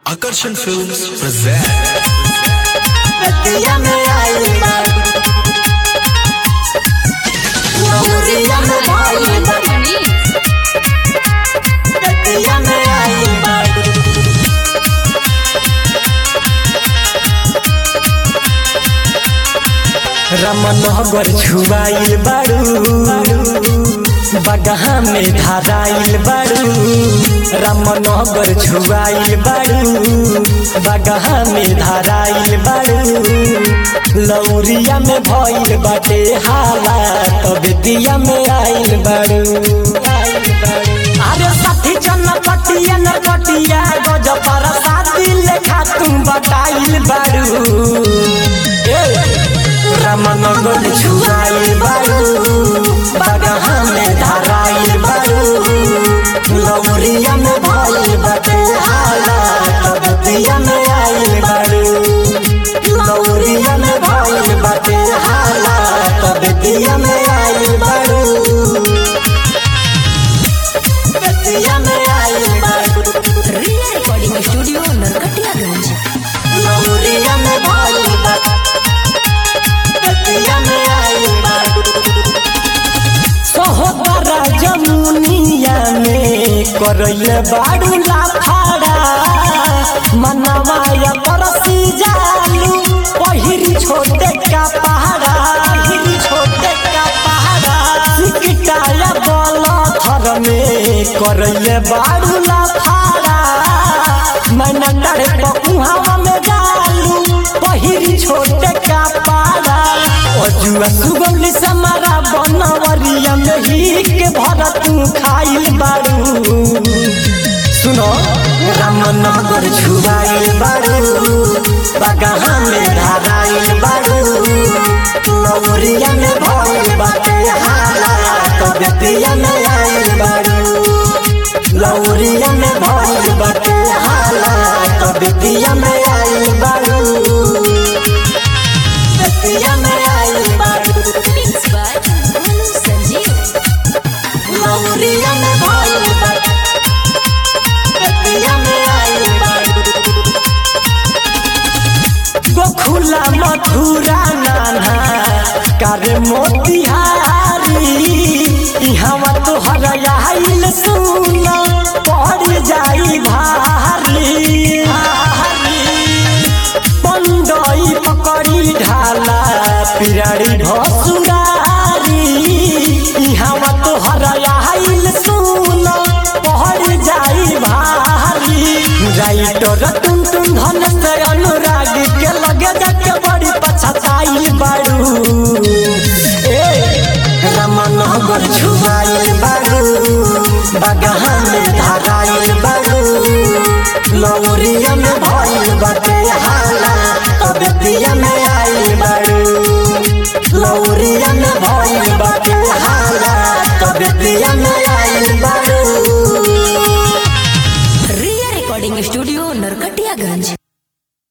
Akarshan Films present बतिया में आई बात नौरिया में भाई बतिया में आई बात रमनगर छुआइल बारू बगहा में धाराइल बारू रमनगर छुआइल बारू बगहा में धाराइल बारू लौरिया में भइल बाटे हाला तब दिया में आइल बारू अरे साथी जनपटिया नरकटिया गज पर साथी लेखा तुम बताइल बारू रमनगर छुआइल बारू बगहा में धाराइल बारू लौरिया में भइल बाटे हाला तब दिया में आइल बारू लौरिया में भइल बाटे हाला तब दिया में आइल बारू दिया में आइल बारू रिया रिकॉर्डिंग स्टूडियो नरकटियागंज। लौरिया में भइल बाटे दिया में आइल बारू सोहबरा जमुनिया में करैल बारू लाफाड़ा मनवाया परसी जालू पहिरी छोटे का पहाड़ा पहिरी छोटे का पहाड़ा सिकटाया बल थर में करैल बारू लाफाड़ा मैना डरे पकुहावा में जालू पहिरी छोटे का पहाड़ा अजुआ सुगंधि समारा बनवरिया में ही के भर तू खाइल बारू सुनो रमनगर छुआइल बारू बगहा में धाराइल बारू लौरिया में भइल बाटे हाला तब दिया में आइल बारू लौरिया में भइल बाटे हाला तब दिया में आइल बारू दिया में आइल बारू Mixed by Manu Sanjeev। Lauriya में भइल बाटे दिया में आइल बारू गोखुला मथुरा नाना करे मोतिहारी इहवा तोहर आइल सुना पड़ जाई भारी पंडई पकड़ी ढाला पिराड़ी भसुरारी इहवा तोहर आइल सुना पड़ जाई भारी राइटर तुम धन से अनुराग के लगे जाके बड़ी पछताइल बारू रमनगर छुआइल बारू बगहा में धाराइल बारू लौरिया में भइल बाटे हाला तब दिया में आइल बारू लौरिया में भइल बाटे हाला तब दिया में आइल बारू